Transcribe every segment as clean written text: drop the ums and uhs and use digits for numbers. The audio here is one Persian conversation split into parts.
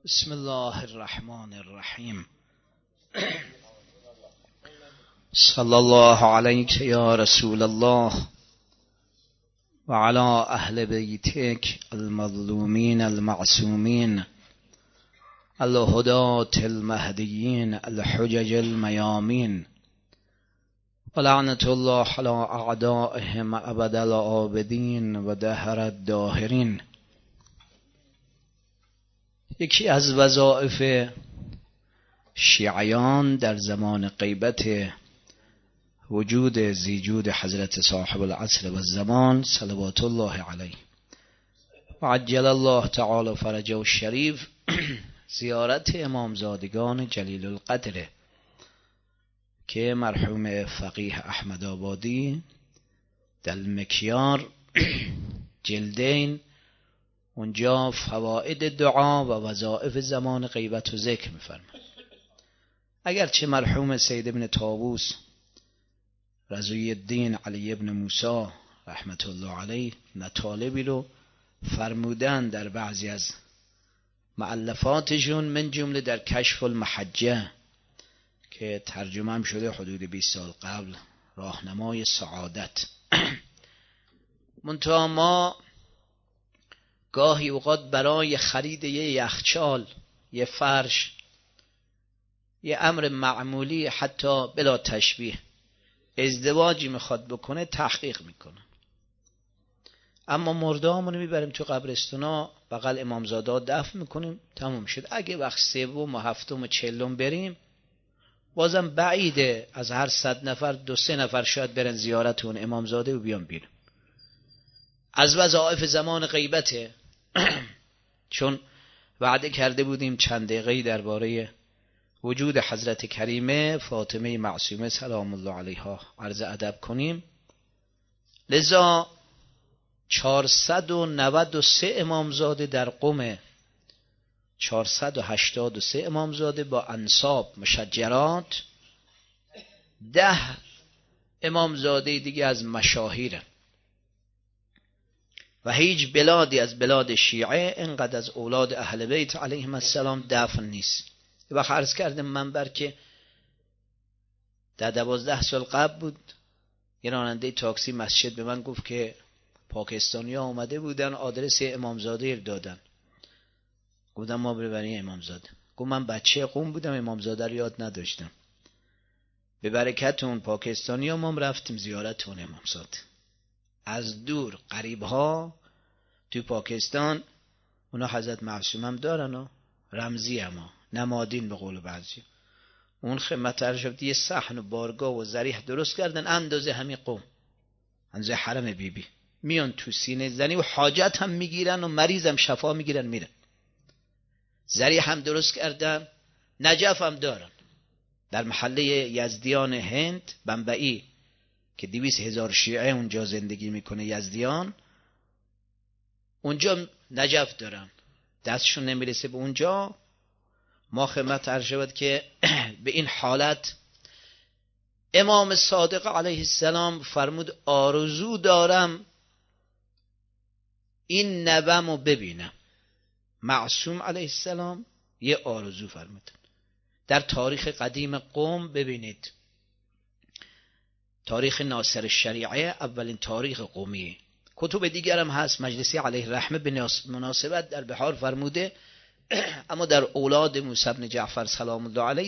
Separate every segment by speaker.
Speaker 1: بسم الله الرحمن الرحیم. صلی الله علیک یا رسول الله و علی اهل بیتک المظلومین المعصومین الهداة المهدیین الحجج المیامین و لعنت الله علی اعدائهم ابد العابدین و دهر الداهرین. یکی از وظایف شیعیان در زمان غیبت وجود زیجود حضرت صاحب العصر و الزمان صلوات الله علیه و عجل الله تعالی فرجه الشریف زیارت امامزادگان جلیل القدر که مرحوم فقیه احمد آبادی در مکیار جلدین اونجا فواید دعا و وظایف زمان غیبت رو ذکر می‌فرماید. اگرچه مرحوم سید ابن طاووس رضی الدین علی ابن موسی رحمت الله علیه مطالبی رو فرمودن در بعضی از مؤلفاتشون، من جمله در کشف المحجه که ترجمه هم شده حدود 20 سال قبل، راهنمای سعادت. منتها ما گاهی اوقات برای خرید یه یخچال، یه فرش، یه امر معمولی حتی بلا تشبیه ازدواجی میخواد بکنه تحقیق میکنه، اما مردهامونو میبریم تو قبرستونا بغل امامزاده دفن میکنیم، تموم شد. اگه وقت سوم و هفتم و چهلم بریم بازم بعیده از هر 100 نفر 2-3 نفر شاید برن زیارت اون امامزاده و بیان بیرون. از وظایف زمان غیبته چون وعده کرده بودیم چند دقیقه‌ای درباره وجود حضرت کریمه فاطمه معصومه سلام الله علیها عرض ادب کنیم، لذا 493 امامزاده در قم، 483 امامزاده با انساب مشجرات، 10 امامزاده دیگه از مشاهیره و هیچ بلادی از بلاد شیعه اینقدر از اولاد اهل بیت علیهم السلام دفن نیست. و عرض کردم منبر که در 12 سال قبل بود یه راننده تاکسی مسجد به من گفت که پاکستانی ها آمده بودن آدرس امامزاده رو دادن. گفتم ما ببریم امامزاده. گفت من بچه قوم بودم امامزاده رو یاد نداشتم. به برکت اون پاکستانی ها ما رفتیم زیارت اون امامزاده. از دور قریب ها تو پاکستان اونا حضرت معصوم هم دارن و رمزی هم نمادین به قول بعضی. اون خدمت ارشد یه صحن و بارگاه و ضریح درست کردن اندازه همین قوم، اندازه حرم بیبی، میان تو سینه زنی و حاجت هم میگیرن و مریض هم شفا میگیرن میرن. ضریح هم درست کردن، نجف هم دارن در محله یزدیان هند بمبئی که 200,000 شیعه اونجا زندگی میکنه. یزدیان اونجا نجف دارن، دستشون نمیرسه به اونجا. ما خدمت عرض شود که به این حالت امام صادق علیه السلام فرمود آرزو دارم این نوه‌مو ببینم. معصوم علیه السلام یه آرزو فرمود. در تاریخ قدیم قوم ببینید، تاریخ ناصر الشریعه اولین تاریخ قومیه. کتب دیگر هم هست، مجلسی علیه الرحمه به مناسبت در بحار فرموده، اما در اولاد موسی بن جعفر سلام الله علیه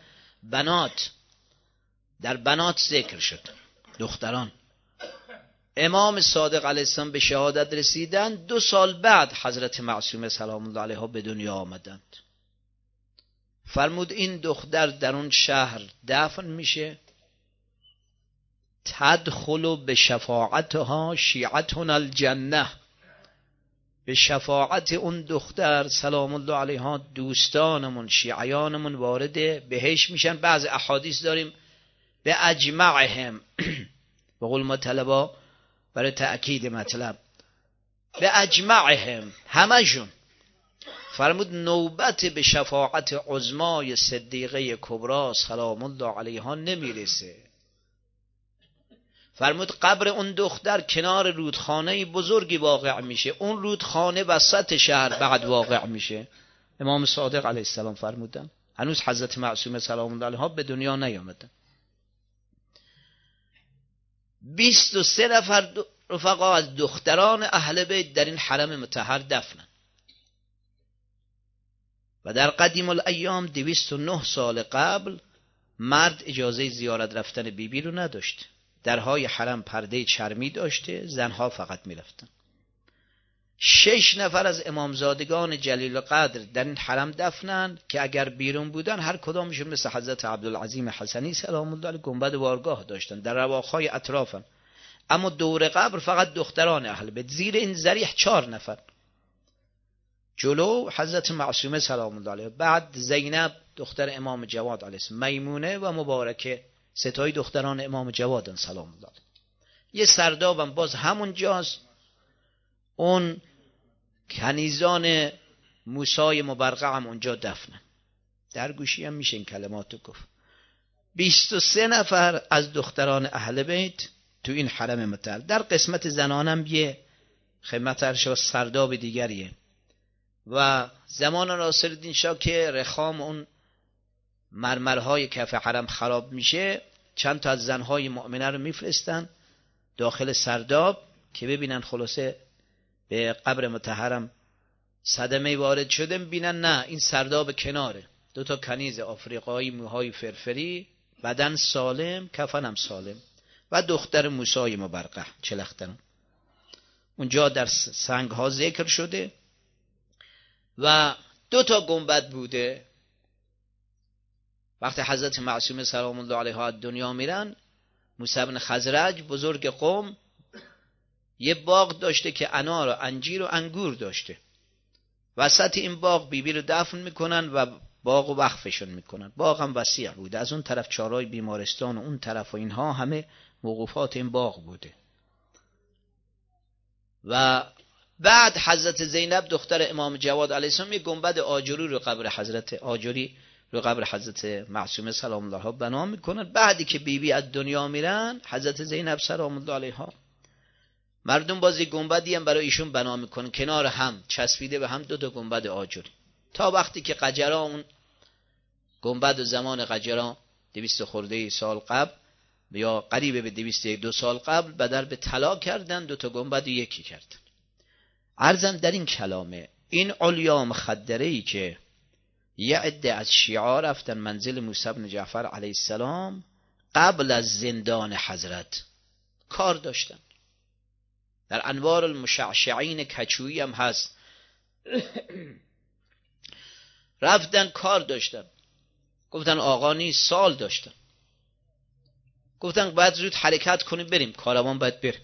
Speaker 1: در بنات ذکر شد، دختران. امام صادق علیه السلام به شهادت رسیدن 2 سال بعد حضرت معصومه سلام الله علیها به دنیا آمدند. فرمود این دختر در اون شهر دفن میشه، تدخل به شفاعتها شیعتنا الجنه، به شفاعت اون دختر سلام الله علیها دوستانمون شیعیانمون وارد بهشت میشن. بعض احادیث داریم به اجمعهم به قول ما طلبا برای تأکید مطلب، به اجمعهم همشون. فرمود نوبت به شفاعت عظمای صدیقه کبرا سلام الله علیها نمیرسه. فرمود قبر اون دختر کنار رودخانه بزرگی واقع میشه، اون رودخانه وسط شهر بعد واقع میشه. امام صادق علیه السلام فرمودن. هنوز حضرت معصومه سلام الله علیها به دنیا نیامدن. 23 نفر رفقا از دختران اهل بیت در این حرم مطهر دفنن و در قدیم الایام 209 سال قبل مرد اجازه زیارت رفتن بیبی رو نداشت. درهای حرم پرده چرمی داشته، زنها فقط می رفتن. 6 نفر از امامزادگان جلیل القدر در این حرم دفنن که اگر بیرون بودن هر کدامشون مثل حضرت عبدالعظیم حسنی سلام الله علیه گنبد وارگاه داشتن، در رواقهای اطرافن. اما دور قبر فقط دختران اهل بیت. زیر این ضریح 4 نفر، جلو حضرت معصومه سلام الله علیها، بعد زینب دختر امام جواد علیه السلام، میمونه و مبارکه، ستای دختران امام جوادن سلام الله علیه. یه سردابم باز همون جاست، اون کنیزان موسی مبرقع هم اونجا دفنن. در گوشی هم میشه این کلماتو گفت. 23 نفر از دختران اهل بیت تو این حرم مطهر. در قسمت زنانم یه خدمترش و سرداب دیگریه و زمان ناصرالدین شاه که رخام اون مرمرهای کف حرم خراب میشه، چند تا از زنهای مؤمنه رو میفرستن داخل سرداب که ببینن خلاصه به قبر مطهرم صدمه وارد شده، میبینن نه این سرداب کناره، 2 تا کنیز آفریقایی موهای فرفری، بدن سالم، کفنم سالم و دختر موسی مبرقع چلختن. اونجا در سنگ ها ذکر شده و 2 تا گنبد بوده. وقتی حضرت معصومه سلام الله علیها دنیا میرن، موسی بن خزرج بزرگ قوم یه باغ داشته که انار و انجیر و انگور داشته. وسط این باغ بیبی رو دفن میکنن و باغ و وقفشون میکنن. باغ هم وسیع بوده، از اون طرف چارای بیمارستان و اون طرف و اینها همه موقوفات این باغ بوده. و بعد حضرت زینب دختر امام جواد علیه السلام یه گنبد آجری رو قبر حضرت معصومه سلام الله علیها بنا میکنن. بعدی که بیبی از دنیا میرن، حضرت زینب سلام الله علیها، مردم بازی گنبدی هم برای ایشون بنا میکنن، کنار هم چسبیده به هم 2 تا گنبد آجری، تا وقتی که قجرا اون گنبد زمان قجرا 200 خورده سال قبل یا قریب به 202 سال قبل بدل به طلا کردن، 2 تا گنبد یکی کردن. عرضم در این کلامه این علیا مخدره‌ای که یه عده از شیعه رفتن منزل موسی بن جعفر علیه السلام قبل از زندان حضرت کار داشتن. در انوار المشعشعین کچویی هم هست. رفتن کار داشتن، گفتن آقا نیست، سال داشتن، گفتن باید زود حرکت کنیم بریم، کاروان باید بریم.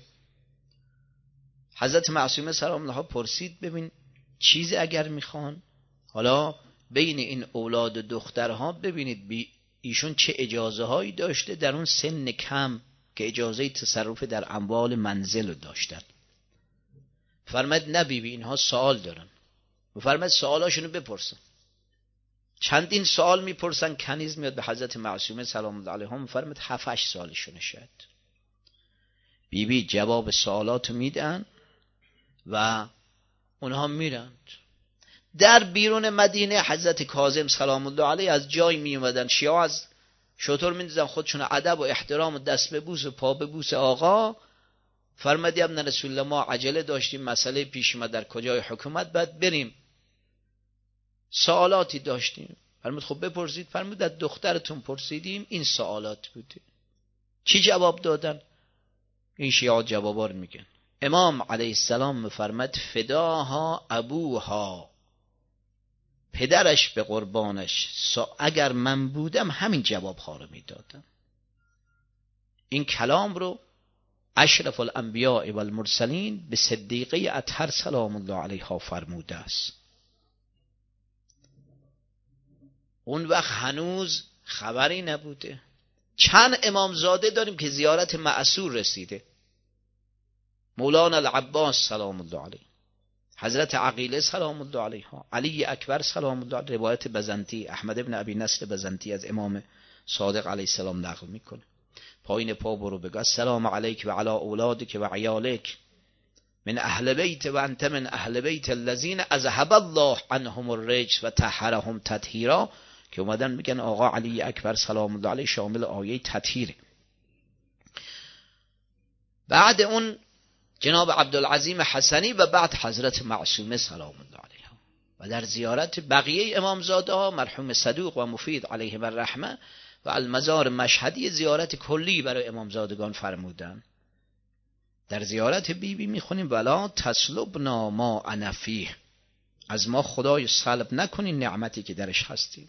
Speaker 1: حضرت معصومه سلام الله پرسید ببین چیزی اگر میخوان، حالا بین این اولاد و دخترها ببینید ایشون چه اجازه هایی داشته در اون سن کم که اجازه تصرف در اموال منزل داشتن. فرمد نه بیبی اینها سوال دارن. فرمد سوالاشونو بپرسن. چندین سوال میپرسن. کنیز میاد به حضرت معصومه سلام الله علیها، فرمد 7-8 سالشونه شد. بیبی جواب سوالاتو میدن و اونها میرند. در بیرون مدینه حضرت کاظم سلام الله علیه از جای می اومدن، شیعه از شطور میندازن خودشون ادب و احترام و دست ببوس و پا ببوس آقا. فرمودی ابن رسول الله ما عجله داشتیم، مسئله پیش اومد در کجای حکومت باید بریم، سوالاتی داشتیم. فرمود خب بپرسید. فرمود از دخترتون پرسیدیم این سوالات بوده. چی جواب دادن؟ این شیعه جوابا رو میگن. امام علیه السلام میفرماد فداها ابوها، پدرش به قربانش، اگر من بودم همین جواب ها رو میدادم. این کلام رو اشرف الانبیاء و المرسلین به صدیقه اطهر سلام الله علیها فرموده است. اون وقت هنوز خبری نبوده. چند امامزاده داریم که زیارت معصور رسیده. مولانا العباس سلام الله علیه، حضرت عقیله سلام الله علیها، علی اکبر سلام الله علیه، روایت بزنتی احمد ابن ابی نصر بزنتی از امام صادق علیه السلام نقل میکنه. پایین پا برو بگو السلام علیک و علی اولادک و عیالک. من اهل بیت و انت من اهل بیت الذین اذهب الله عنهم الرجس و طهرهم تطهیرا، که اومدن میگن آقا علی اکبر سلام الله علیه شامل آیه تطهیره. بعد اون جناب عبدالعظیم حسنی و بعد حضرت معصومه سلام الله علیها. و در زیارت بقیه امامزاده ها مرحوم صدوق و مفید علیهم الرحمه و المزار مشهدی زیارت کلی برای امامزادگان فرمودن. در زیارت بیبی میخونیم ولا تسلبنا ما انا فیه، از ما خدای سلب نکنین نعمتی که درش هستیم.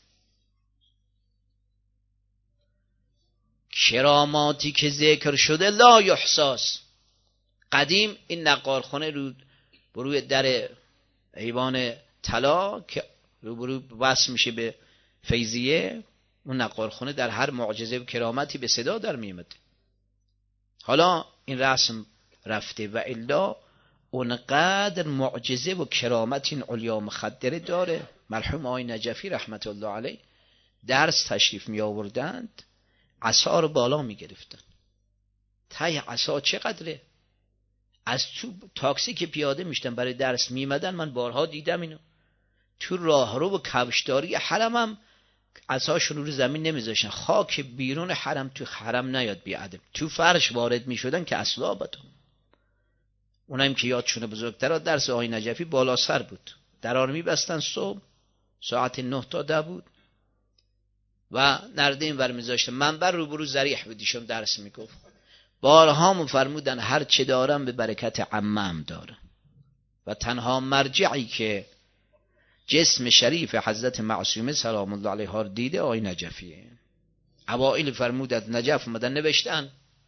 Speaker 1: کراماتی که ذکر شده لا یحصاس. قدیم این نقارخانه روی در ایوان طلا که روبرو وصل میشه به فیضیه، اون نقارخانه در هر معجزه و کرامتی به صدا در میامد. حالا این رسم رفته و الا اونقدر معجزه و کرامت این علیا مخدره داره. مرحوم آقای نجفی رحمت الله علیه درس تشریف می آوردند، عصا رو بالا می گرفتن. تای عصا چقدره؟ از تو تاکسی که پیاده میشتن برای درس میمدن، من بارها دیدم اینو، تو راهرو و کفشداری حرمم عصاشون رو زمین نمیذاشتن، خاک بیرون حرم تو حرم نیاد بی ادب، تو فرش وارد میشدن که اصلا بتون. اونایی که یادشونه بزرگتر درس آقای نجفی بالا سر بود، درار میبستن صبح ساعت 9 تا 10 بود و نرده این ور میذاشتن. منبر روبرو ذریح بودیشون درس میگفت. بارها مفرمودن هر چه دارم به برکت عمم دارم و تنها مرجعی که جسم شریف حضرت معصومه سلام الله علیها دیده آقای نجفیه. اوائل فرمود از نجف اومدن نوشتن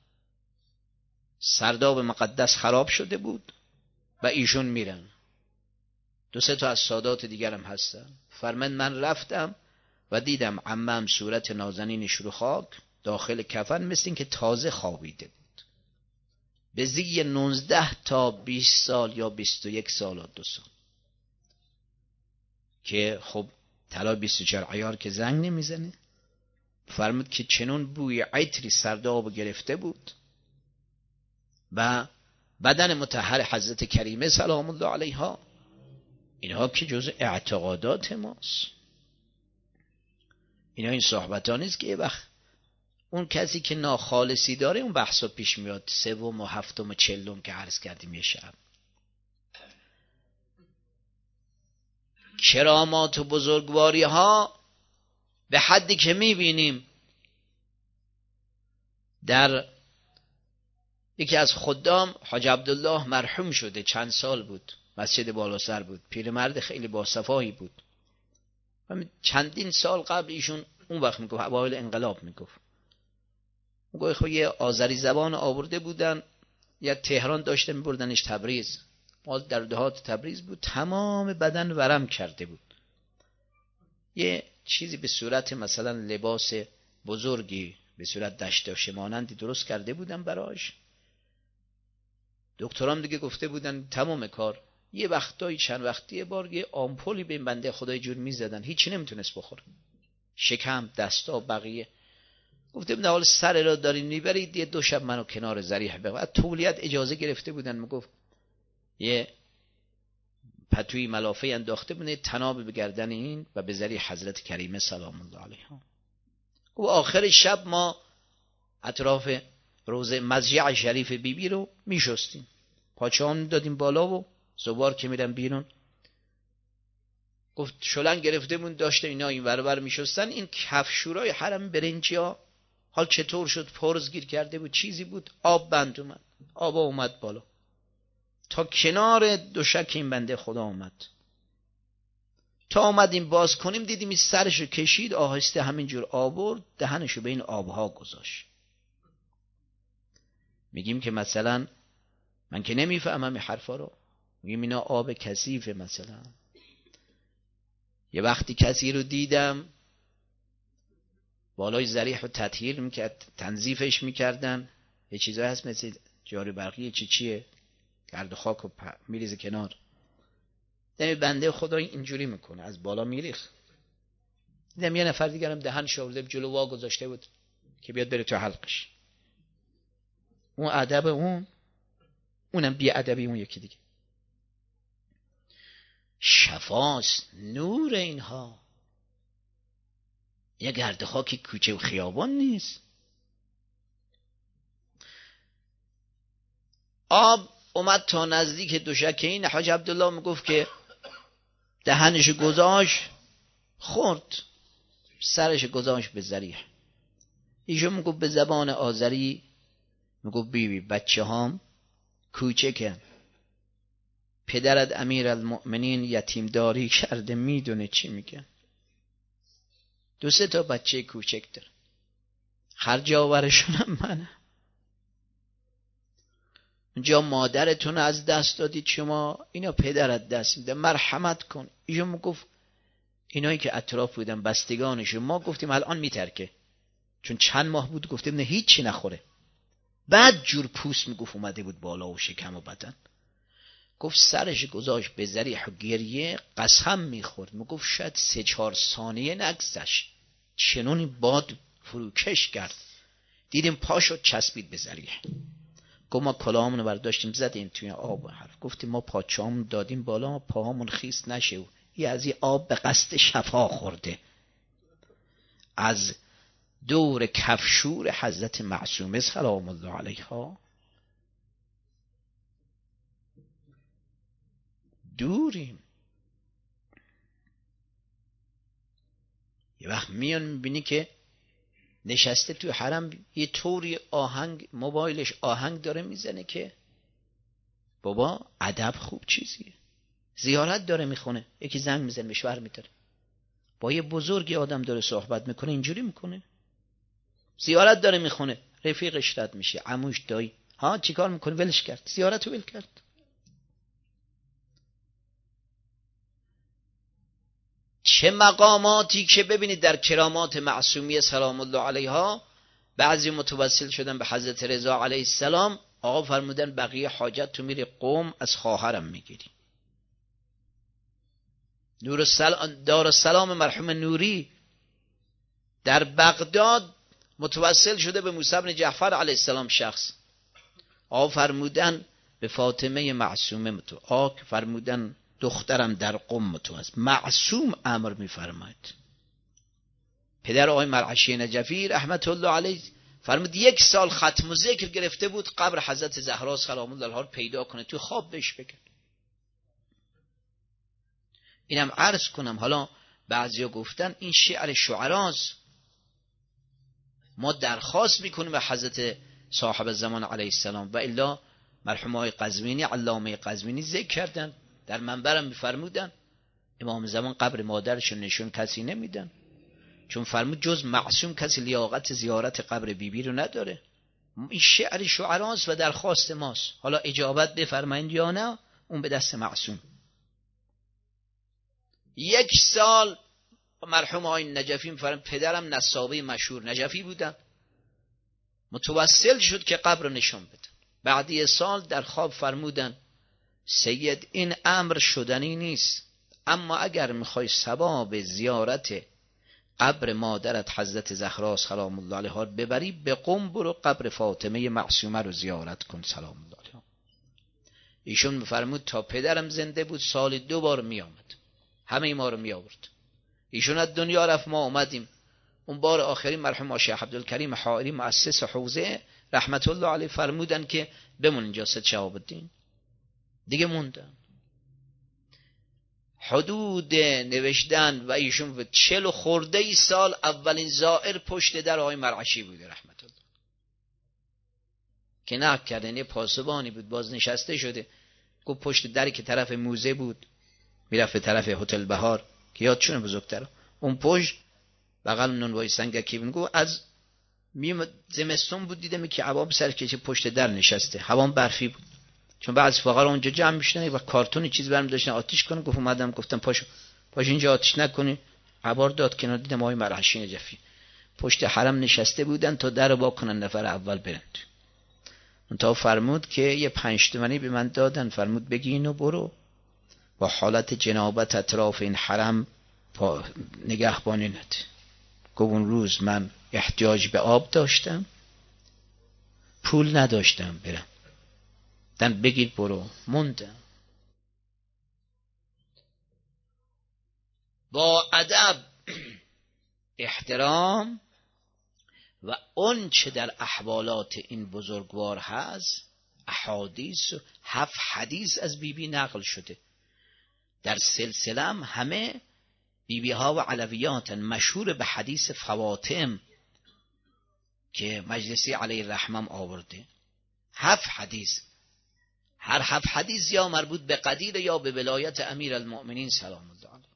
Speaker 1: سرداب مقدس خراب شده بود و ایشون میرن. 2-3 تا از سادات دیگرم هستن. فرمند من رفتم و دیدم عمم صورت نازنینش رو خاک داخل کفن مثل این که تازه خوابیده بود. به زی 19 تا 20 سال یا 21 سال و 2 سال که خب طلا 24 عیار که زنگ نمیزنه. فرمود که چنون بوی عطری سرداب گرفته بود و بدن مطهر حضرت کریمه سلام الله علیها. اینها که جزء اعتقادات ماست. اینا این صحبتان نیست که یه وقت اون کسی که ناخالصی داره اون بحثا پیش میاد. 3 و 7 و 40 که عرض کردیم یه شب. کرامات و بزرگواری ها به حدی که میبینیم در یکی از خدام حاج عبدالله مرحوم شده، چند سال بود، مسجد بالا سر بود، پیرمرد خیلی باصفایی بود. چندین سال قبل ایشون اون وقت میگفت اوایل انقلاب میگفت خب یه آذری زبان آورده بودن، یا تهران داشته میبردنش تبریز، مال در دهات تبریز بود، تمام بدن ورم کرده بود. یه چیزی به صورت مثلا لباس بزرگی به صورت دشتاشه مانندی درست کرده بودن براش. دکترام دیگه گفته بودن تمام کار. یه وقتایی چند وقتی یه بار یه آمپولی به این بنده خدای جور میزدن، هیچی نمیتونست بخوره، شکم دستا بقیه. گفته بودن حالا سر را دارین میبرید، یه 2 شب منو کنار ذریح ببرید. تولیت اجازه گرفته بودن، میگفت یه پتوی ملافه انداخته بودن تناب به گردن این و به ذریح حضرت کریمه سلام الله علیها. و آخر شب ما اطراف روزه مضجع شریف بیبی رو میشستیم، پاچه‌ام دادیم بالا و زوار که میرن بیرون. گفت شلنگ گرفته بود داشته اینا این ور ور میشستن. این کفشورای حرم برنجی ها حال چطور شد پرز گیر کرده بود، چیزی بود، آب بند اومد، آب اومد بالا تا کنار دوشک این بنده خدا اومد. تا اومدیم باز کنیم دیدیم این سرشو کشید آهسته همینجور آورد دهنشو به این آبها گذاشت. میگیم که مثلا من که نمیفهمم این حرفا رو، میگیم اینا آب کثیفه. مثلا یه وقتی کسی رو دیدم بالای ذریح رو تطهیر میکرد، تنظیفش میکردن، یه چیزایی هست مثل جاری برقی چیه گرد و خاک رو میریزه کنار، دمی بنده خدا اینجوری میکنه از بالا میریخ. دیدم یه نفر دیگرم دهن شورده جلو وا گذاشته بود که بیاد بره تو حلقش. اون ادب اون اونم بی‌ادبی اون یکی دیگه. شفاست، نور اینها، یه گرد خاکی کوچه و خیابان نیست. آب اومد تا نزدیک دوشکه این. حاج عبدالله میگفت که دهنش گذاشت خورد، سرش گذاشت به ذریح. ایشون میگفت به زبان آذری، میگفت بیبی بچه هام کوچکن، پدرت امیرالمؤمنین یتیمداری کرده، میدونه چی میگن. 2-3 تا بچه کوچک داره، خرج آورشونم منم. اونجا مادرتون از دست دادید شما، اینا پدرت دست میده، مرحمت کن. ایشون میگفت اینایی که اطراف بودن بستگانشون، ما گفتیم الان میترکه، چون چند ماه بود گفتیم نه هیچی نخوره. بعد جور پوست میگفت اومده بود بالا و شکم و بدن. گفت سرش گذاشت به ذریح و گریه، قسم میخورد. میگفت شاید 3-4 ثانیه نگذشت، چنونی باد فروکش کرد، دیدیم پاشو چسبید به ذریح. گفت ما کلاهامونو برداشتیم زدیم توی آب و حرف، گفتیم ما پاچه‌هامون دادیم بالا پاهامون خیس نشه، و یه از این آب به قصد شفا خورده. از دور کفشور حضرت معصومه سلام الله علیها دوریم. یه وقت میان میبینی که نشسته توی حرم، یه طوری آهنگ، موبایلش آهنگ داره میزنه که بابا ادب خوب چیزیه. زیارت داره میخونه، یکی زنگ میزنه مشوار میتره، با یه بزرگی آدم داره صحبت میکنه، اینجوری میکنه. زیارت داره میخونه، رفیقش رد میشه، عموش، دایی، ها چیکار میکنه؟ ولش کرد، زیارت رو ول کرد. چه مقاماتی که ببینید در کرامات معصومیه سلام الله علیها، بعضی متوسل شدن به حضرت رضا علیه السلام. آقا فرمودن بقیه حاجت تو میری قم، از خواهرم میگیری. دار السلام مرحوم نوری در بغداد متوسل شده به موسی بن جعفر علیه السلام شخص. آقا فرمودن به فاطمه معصومه آقا فرمودن دخترم در قم متوسل، معصوم امر میفرماید. پدر آقای مرعشی نجفی رحمت الله علیه فرمود 1 سال ختم و ذکر گرفته بود قبر حضرت زهرا سلام الله علیها پیدا کنه، تو خواب بهش بگن. اینم عرض کنم. حالا بعضیا گفتن این شعر شعراست، ما درخواست میکنیم به حضرت صاحب زمان علیه السلام. و الا مرحوم های قزوینی، علامه قزوینی ذکر کردن، در منبرم میفرمودن امام زمان قبر مادرشون نشون کسی نمیدن، چون فرمود جز معصوم کسی لیاقت زیارت قبر بیبی رو نداره. این شعر شعراست و درخواست ماست. حالا اجابت بفرمایید یا نه، اون به دست معصوم. 1 سال مرحوم آقای نجفی میفرمود پدرم نسابه مشهور نجفی بودن، متوسل شد که قبر نشون بدن. بعد 1 سال در خواب فرمودن سید این امر شدنی نیست، اما اگر میخوای ثواب زیارت قبر مادرت حضرت زهرا سلام الله علیها ببری، به قم برو قبر فاطمه معصومه رو زیارت کن سلام الله علیها. ایشون میفرمود تا پدرم زنده بود سال 2 بار میآمد، همه ما رو میآورد. ایشون از دنیا رفت، ما اومدیم. اون بار آخری مرحوم شیخ عبدالکریم حائری مؤسس حوزه رحمت الله علیه فرمودن که بمون اینجا سید شهاب الدین، دیگه موندن. حدود نوشتن و ایشون 40 خورده ای سال اولین زائر پشت در آقای مرعشی بوده رحمت الله، که نقل کردن یه پاسبانی بود باز نشسته شده، گفت پشت دری که طرف موزه بود میرفت طرف هتل بهار که یادشونه بزرگتر، اون پشت بغل نونوای سنگکی بود. گفت از زمستون بود دیدم که عوام سر کشه پشت در نشسته، هوام برفی بود، چون بعضی فقرا اونجا جمع میشدن و کارتونی چیز برمی داشتن آتیش کنن. گفت اومدم گفتم پاشو اینجا آتیش نکنی، عبار داد کنار، دیدم آقای مرعشی نجفی پشت حرم نشسته بودن تا در با کنن نفر اول برن. اون تا فرمود که یه 5 تومانی به من دادن، فرمود بگی اینو برو با حالت جنابت اطراف این حرم نگهبانی نده. گفت اون روز من احتیاج به آب داشتم، پول نداشتم برم، دن بگیر برو موندم. با ادب، احترام و اون چه در احوالات این بزرگوار هست، احادیث 7 حدیث از بیبی نقل شده. در سلسله همه بیبی ها و علویات مشهور به حدیث فواطم که مجلسی علیه الرحمه آورده. 7 حدیث، هر 7 حدیث یا مربوط به قدیر یا به ولایت امیر المؤمنین سلام الله علیه.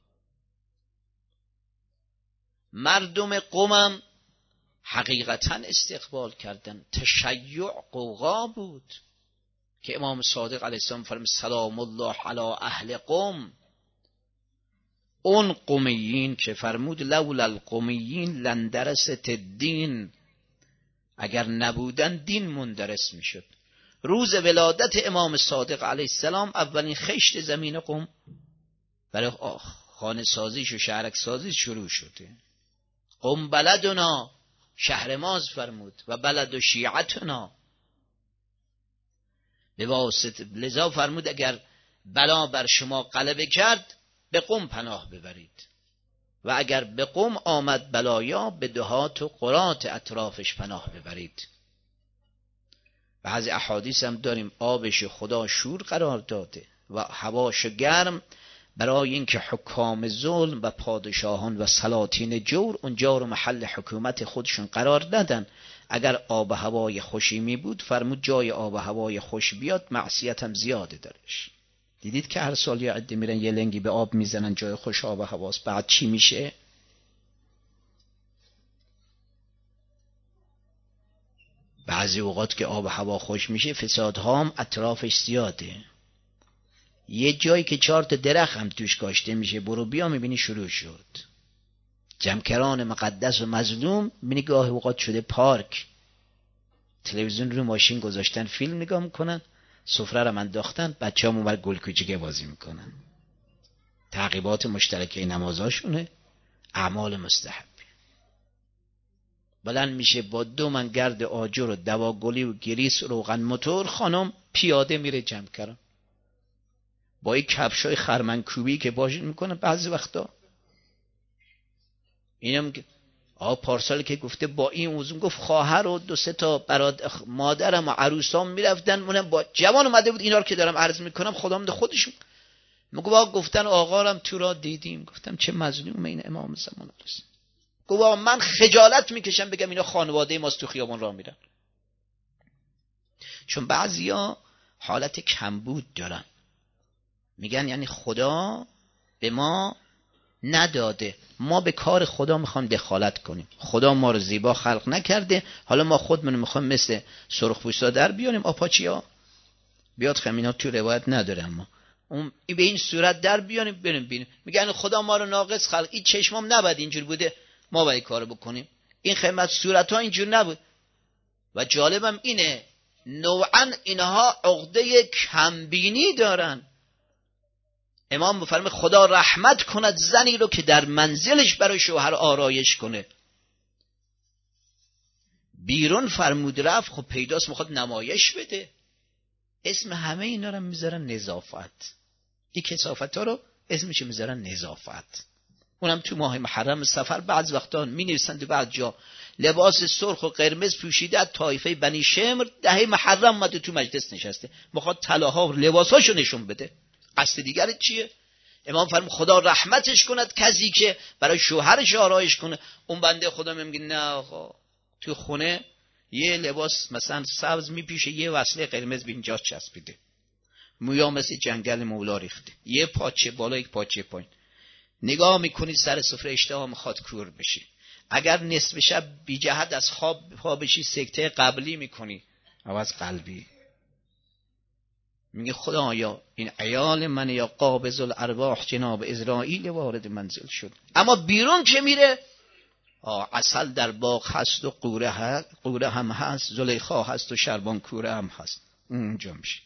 Speaker 1: مردم قومم حقیقتا استقبال کردن. تشیع قوقا بود که امام صادق علیه السلام فرمود سلام الله علی اهل قم. اون قمیین که فرمود لولا القمیین لندرست الدین، اگر نبودن دین مندرس میشد. روز ولادت امام صادق علیه السلام اولین خشت زمین قم برای خانه سازیش و شهرک سازیش شروع شده. قم بلدنا، شهر ماز فرمود، و بلد و شیعتنا. به واسطه لذا فرمود اگر بلا بر شما غلبه کرد به قم پناه ببرید، و اگر به قم آمد بلایا به دهات و قرات اطرافش پناه ببرید. بعضی احادیث هم داریم آبش خدا شور قرار داده و هواش گرم، برای اینکه حکام ظلم و پادشاهان و سلاطین جور اونجا رو محل حکومت خودشون قرار ندن. اگر آب هوای خوشی می بود فرمود جای آب هوای خوش بیاد معصیت هم زیاده درش. دیدید که هر سال یه عده میرن یه لنگی به آب میزنن جای خوش آب هواست، بعد چی میشه؟ بعضی اوقات که آب هوا خوش میشه فسادها هم اطرافش زیاده. یه جایی که 4 تا درخت هم توش کاشته میشه برو بیا میبینی شروع شد. جمکران مقدس و مظلوم میبینی گاه اوقات شده پارک. تلویزیون رو ماشین گذاشتن فیلم نگاه میکنن، سفره رو انداختن، بچه‌ها اونور گل کوچیکه بازی میکنن. تعقیبات مشترکه نمازاشونه، اعمال مستحب. بلند میشه با 2 من گرد آجر و دواگلی و گریس روغن موتور خانم پیاده میره جمکران با این کفشای خرمنکوبی که باشید میکنه. بعضی وقتا اینم پارسال که گفته با این موضوع گفت خواهر و 2-3 تا برادر مادرم و عروسام میرفتن، اونم با جوان اومده بود. اینا رو که دارم عرض میکنم خودم ده خودشون میگه گفتن آقا رم تو را دیدیم. گفتم چه مظلوم این امام زمان است. گفت من خجالت میکشم بگم اینا خانواده ماست تو خیابان راه میرن. چون بعضیا حالت کمبود دارن، میگن یعنی خدا به ما نداده، ما به کار خدا میخوام دخالت کنیم. خدا ما رو زیبا خلق نکرده، حالا ما خودمون میخوام مثل سرخپوستا در بیاریم. آپاچیا بیاد خمینا تو روایت نداره، اما اون به این صورت در بیاریم بریم ببینیم. میگن خدا ما رو ناقص خلق، این چشمام نباید اینجور بوده، ما باید کارو بکنیم. این خدمت صورت ها اینجور نبود. و جالبم اینه نوعا اینها عقده کمبینی دارن. امام میفرمه خدا رحمت کند زنی رو که در منزلش برای شوهر آرایش کنه. بیرون فرمود رفت، خب پیداست میخواد نمایش بده. اسم همه اینا رو میذارن نظافت. این کثافت ها رو اسمش میذارن نظافت. اونم تو ماه محرم سفر بعض وقتا مینویسند و بعض جا لباس سرخ و قرمز پوشیده طایفه بنی شمر دهه محرم اومده تو مجلس نشسته، میخواد طلاها و لباساشو نشون بده. قصد دیگر چیه؟ امام فرمود خدا رحمتش کند کسی که برای شوهرش آرایش کنه. اون بنده خدا میگه نه آقا، تو خونه یه لباس مثلا سبز میپیشه، یه وصله قرمز به اینجا چسبیده، مویا مثل جنگل مولا ریخته، یه پاچه بالا یک پاچه پایین. نگاه میکنید سر سفره اشتها میخواد کور بشی. اگر نصف شب بی جهت از خواب پا بشی سکته قبلی میکنی، عوض قلبی. میگه خدا یا این عیال من یا قابض الارواح جناب اسرائیل وارد منزل شد. اما بیرون که میره عسل در باغ هست و قوره هم هست، زلیخا هست و شربان کوره هم هست. اونجا میشه.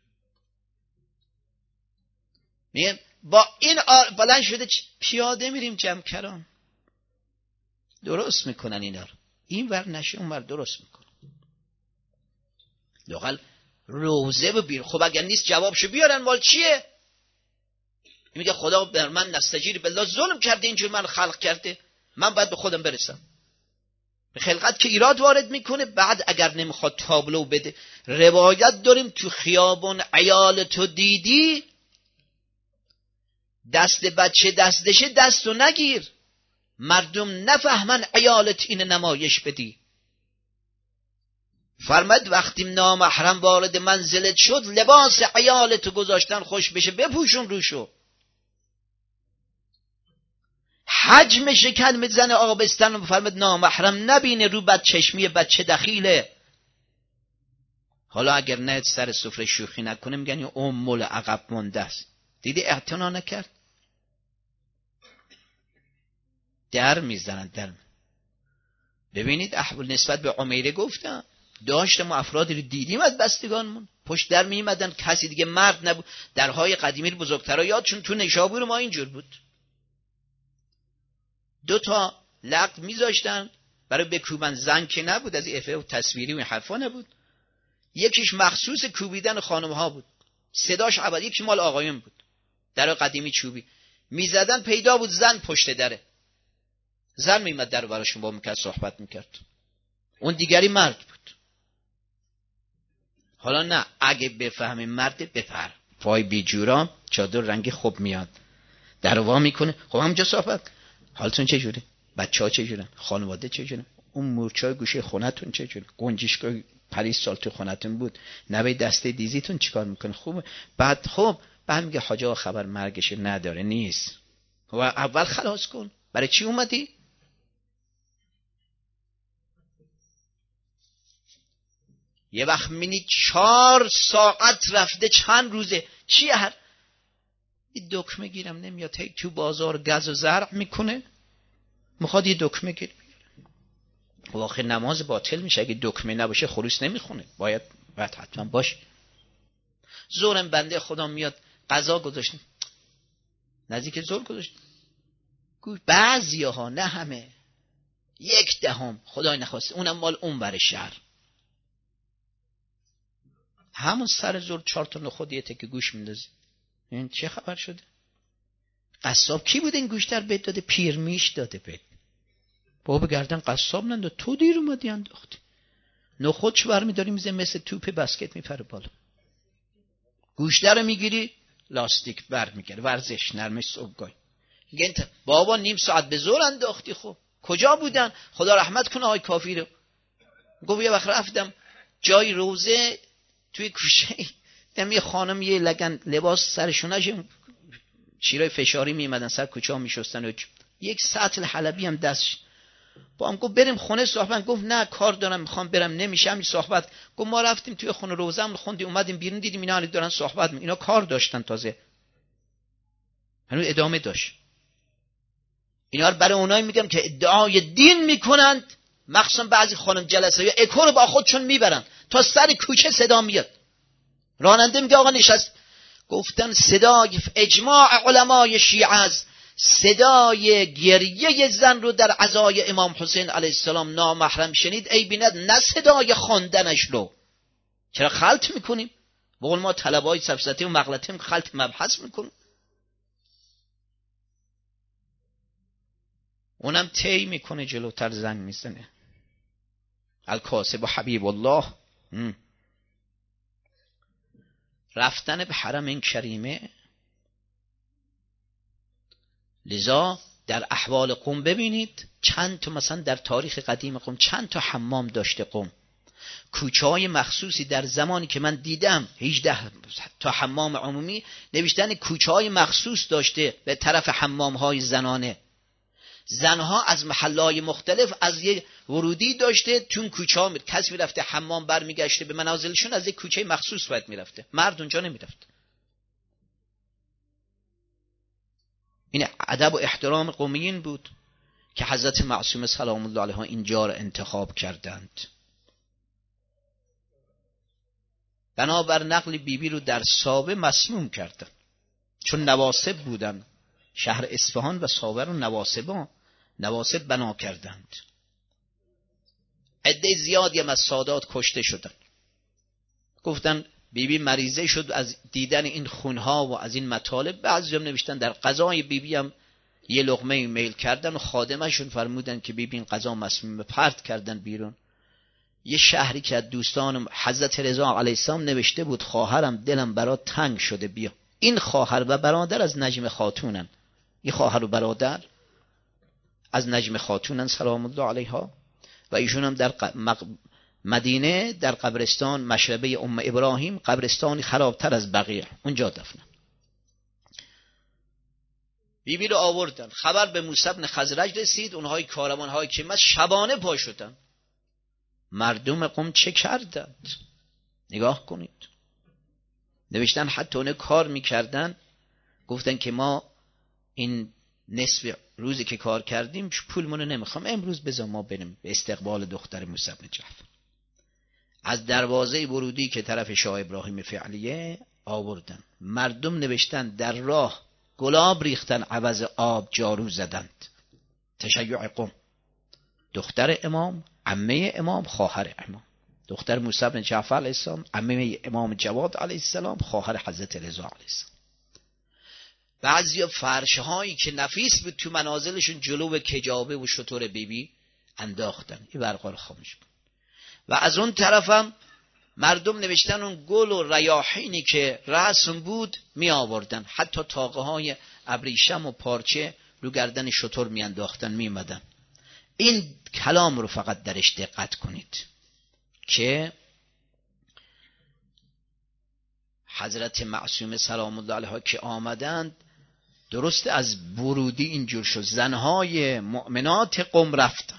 Speaker 1: میگه با این بلند شده پیاده میریم جمکران. درست میکنن اینا رو، این ور نشه اون ور درست میکنن. لقل روزه ببین. خب اگر نیست جوابشو بیارن، مال چیه؟ میگه خدا بر من نستجیر بالله ظلم کرده، اینجور من خلق کرده، من باید به خودم برسم. به خلقت که ایراد وارد میکنه. بعد اگر نمیخواد تابلو بده، روایت داریم تو خیابون عیال تو دیدی دست بچه دستشه دستو نگیر، مردم نفهمن عیالت این نمایش بدی. فرمد وقتی نامحرم وارد منزلت شد، لباس عیالتو گذاشتن خوش بشه بپوشون روشو. حجم شکن میزنه آبستن و فرمد نامحرم نبینه، رو بد چشمی بچه دخیله. حالا اگر نه سر سفره شوخی نکنه میگن این امول عقب مونده است. دیدی اعتنا نکرد، در میزنن در. ببینید احوال نسبت به عمیره گفتم، داشتم افرادی رو دیدیم از بستگانمون پشت در میمدن، کسی دیگه مرد نبود. درهای قدیمی بزرگترها یادشون تو نیشابور ما اینجور بود، 2 تا لقط میذاشتن برای بکوبن، زن که نبود، از این افعال تصویری و حرفا نبود. یکیش مخصوص کوبیدن خانم ها بود، صداش عبد، یکیش مال آقایون بود. در قدیمی چوبی میزدن، پیدا بود زن پشت دره، زن میمد در براشون با میکرد صحبت میکرد، اون دیگری مرد بود. حالا نه، اگه بفهمی مرد بپر پای بیجورا چادر رنگی خوب میاد در وا میکنه. خب همونجا صحبت، حالتون چجوره؟ بچه‌ها چجورن؟ خانواده چجورن؟ اون مورچای گوشه خونتون چجوره؟ گنجشک پریز سال تو خونتون بود، نوه دسته دیزیتون چیکار میکنه؟ خوبه. بعد میگه حاجا خبر مرگش نداره، نیست. و اول خلاص کن، برای چی اومدی؟ یه وقت مینی 4 ساعت رفته، چند روزه، چی هر این دکمه گیرم نمیاد، هی تو بازار گز و زرع میکنه، میخواد یه دکمه گیر. واقعا نماز باطل میشه اگه دکمه نباشه، خلوص نمیخونه، باید حتما باشه. زورم بنده خدا میاد قضا گذاشتیم، نزدیک زور گذاشتیم، بعضیاها نه همه، 1/10 خدای نخواسته، اونم مال اون بر شهر، همون سر زور 4 تا نخود یه تکه گوش میندازی. این چه خبر شده؟ قصاب کی بود این گوشت رو بهت داده؟ پیرمیش داده بهت. بابا گردن قصاب ننداز، تو دیر اومدی انداختی. نخود چه برمی‌داری میزه مثل توپ بسکت میپره بالا. گوشت رو میگیری لاستیک بر میگیره، ورزش نرمش صبحگاهی. میگه بابا نیم ساعت به زور انداختی. خب کجا بودن؟ خدا رحمت کنه آقای کافی رو. گفت یه وقت رفتم جای روزه توی کوچه، دیدم یه خانم یه لگن لباس سرشونش شیرای فشاری میمدن سر کوچه ها میشستن، یک سطل حلبی هم دستش. با هم گفت بریم خونه صحبت، گفت نه کار دارم میخوام برم، نمیشه همین صحبت. گفت ما رفتیم توی خونه روزه هم خوندیم، اومدیم بیرون دیدیم اینا دارن صحبت اینا کار داشتن، تازه هنوز ادامه داشت. اینا رو برای اونایی میگم که ادعای دین میکنند، مخصوصا بعضی خانم جلسه یا اکو رو با خودشون میبرن تا سر کوچه صدا میاد. راننده میگه آقا نشست، گفتن صدای اجماع علمای شیعه است، صدای گریه زن رو در عزای امام حسین علیه السلام نامحرم شنید، ای بیند نه صدای خواندنش رو. چرا خلط میکنیم؟ بقول ما طلبای سفسطی و مغلطیم خلط مبحث میکنیم. اونم تی میکنه جلوتر زنگ میزنه، الکاسب حبیب الله. رفتن به حرم این کریمه، لذا در احوال قم ببینید چند تا، مثلا در تاریخ قدیم قم چند تا حمام داشته قم. کوچه های مخصوصی در زمانی که من دیدم 18 تا حمام عمومی نوشتن کوچه های مخصوص داشته به طرف حمام های زنانه. زنها از محلهای مختلف از یه ورودی داشته، تون کوچه ها کسی میرفته حمام برمیگشته به منازلشون از یک کوچه مخصوص باید میرفته، مرد اونجا نمیرفت. این ادب و احترام قومیین بود که حضرت معصومه سلام الله علیها اینجا را انتخاب کردند. بنابر نقل بیبی رو در سابه مسموم کردند، چون نواسب بودن. شهر اصفهان و سابه رو نواسب بنا کردند. عده زیادی هم از سادات کشته شدند. گفتن بیبی مریضه شد از دیدن این خونها و از این مطالب. بعضی هم نوشتن در غذای بیبی هم یه لقمه میل کردن و خادمشون فرمودن که بیبی این غذا مسمومه، پرت کردن بیرون. یه شهری که از دوستان حضرت رضا علیه السلام نوشته بود خواهرم دلم برات تنگ شده بیا. این خواهر و برادر از نجم خاتونن، این خواهر و برادر از نجم خاتونن سلام الله علیها و ایشون هم در مدینه در قبرستان مشربه ام ابراهیم، قبرستانی خرابتر از بقیع، اونجا دفنن. بیبی رو آوردن، خبر به موسی بن خزرج رسید، اونهای کاروانهای که شبانه پا شدن. مردم قوم چه کردند؟ نگاه کنید. نوشتن حتی اونه کار میکردن گفتن که ما این نصف روزی که کار کردیم پولمونو نمیخوام، امروز بذار ما بریم به استقبال دختر موسی بن جعفر. از دروازه ورودی که طرف شاه ابراهیم فعلیه آوردن. مردم نوشتن در راه گلاب ریختن، عوض آب جارو زدند. تشیع قوم. دختر امام، عمه امام، خواهر امام. دختر موسی بن جعفر علیه السلام، عمه امام جواد علیه السلام، خواهر حضرت رضا علیه السلام. بعضی فرشهایی که نفیس بود تو منازلشون جلو کجابه و شطور بیبی انداختن. این برقا رو خاموش کن. و از اون طرفم مردم نوشتن اون گل و ریاحینی که رسم بود می آوردن، حتی تاقه های ابریشم و پارچه رو گردن شطور می انداختن می مدن. این کلام رو فقط درش دقت کنید که حضرت معصومه سلام الله علیها که آمدند، درست از ورودی اینجور شد زنهای مؤمنات قوم رفتند،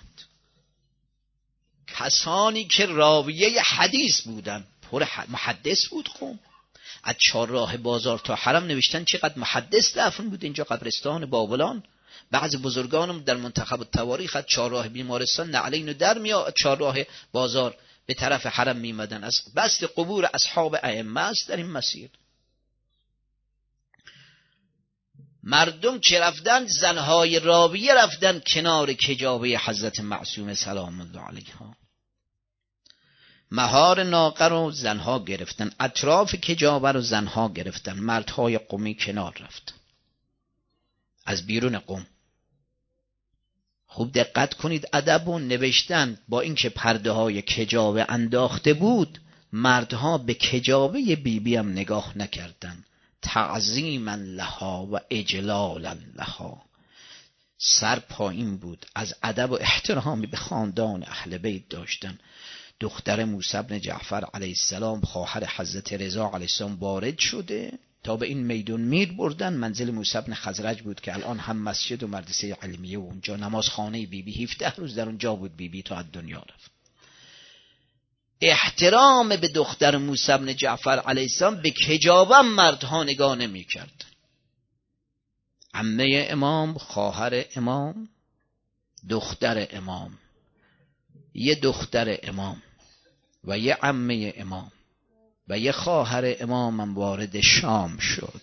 Speaker 1: کسانی که راویه حدیث بودن، پر محدث بود قوم. از چهارراه بازار تا حرم نوشتن چقدر محدث دفن بود اینجا قبرستان بابلان. بعض بزرگانم در منتخب التواریخ از چهارراه بیمارستان نعلین در میاد، چهارراه بازار به طرف حرم میمدن. از بست قبور اصحاب ائمه است در این مسیر. مردم که رفتن، زنهای راویه رفتن کنار کجابه حضرت معصومه سلام الله علیها. مهار ناقه رو زنها گرفتن، اطراف کجابه رو زنها گرفتن، مردهای قومی کنار رفتن از بیرون قوم. خوب دقت کنید ادب و نوشتن با اینکه پرده های کجابه انداخته بود، مردها به کجابه بیبی هم نگاه نکردن، تعظیما لها و اجلالا لها. سر پایین بود، از ادب و احترامی به خاندان اهل بیت داشتن. دختر موسی بن جعفر علیه السلام خواهر حضرت رضا علیه السلام وارد شده تا به این میدون میر بردن. منزل موسی بن خزرج بود که الان هم مسجد و مدرسه علمیه و اونجا نمازخانه بیبی 17 روز در اونجا بود بیبی تا از دنیا رفت. احترام به دختر موسی بن جعفر علیه السلام به کجابه مردها نگاه نمی کرد. عمه امام، خواهر امام، دختر امام، یه دختر امام و یه عمه امام و یه خواهر امام هم وارد شام شد.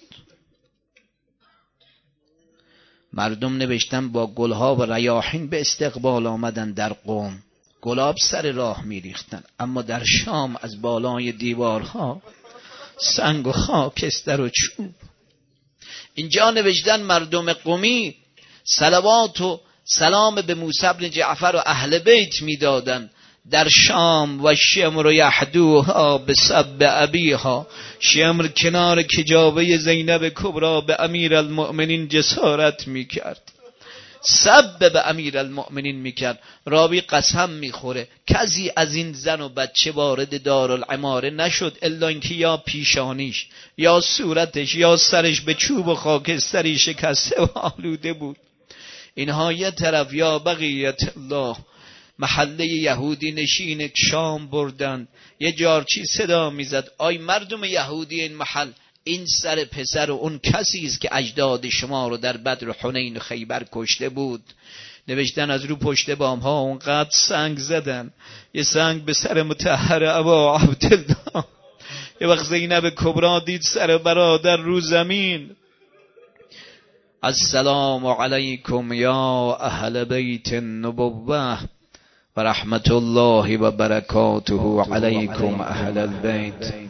Speaker 1: مردم نوشتن با گلها و ریاحین به استقبال آمدن در قوم، گلاب سر راه میریختن، اما در شام از بالای دیوارها سنگ و خاکستر و چوب. اینجا نوشتن مردم قومی صلوات و سلام به موسی بن جعفر و اهل بیت میدادن. در شام و شمر یحدوها به سب ابیها، شمر کنار کجابه زینب کبرا به امیر المؤمنین جسارت میکرد، سب به امیر المؤمنین میکرد. راوی قسم میخوره کسی از این زن و بچه وارد دارالعماره نشد الا اینکه یا پیشانیش یا صورتش یا سرش به چوب و خاکستری شکسته و آلوده بود. اینها یه طرف یا بقیت الله محله یهودی نشین شام بردن، یه جارچی صدا میزد آی مردم یهودی این محل، این سر پسر و اون کسی است که اجداد شما رو در بدر و حنین و خیبر کشته بود. نوشتن از رو پشت بام ها اونقدر سنگ زدن، یه سنگ به سر مطهر ابا عبدالله. یه وقت زینب کبرا دید سر برادر رو زمین. السلام علیکم یا اهل بیت النبوه و رحمت الله و برکاته علیکم اهل البیت.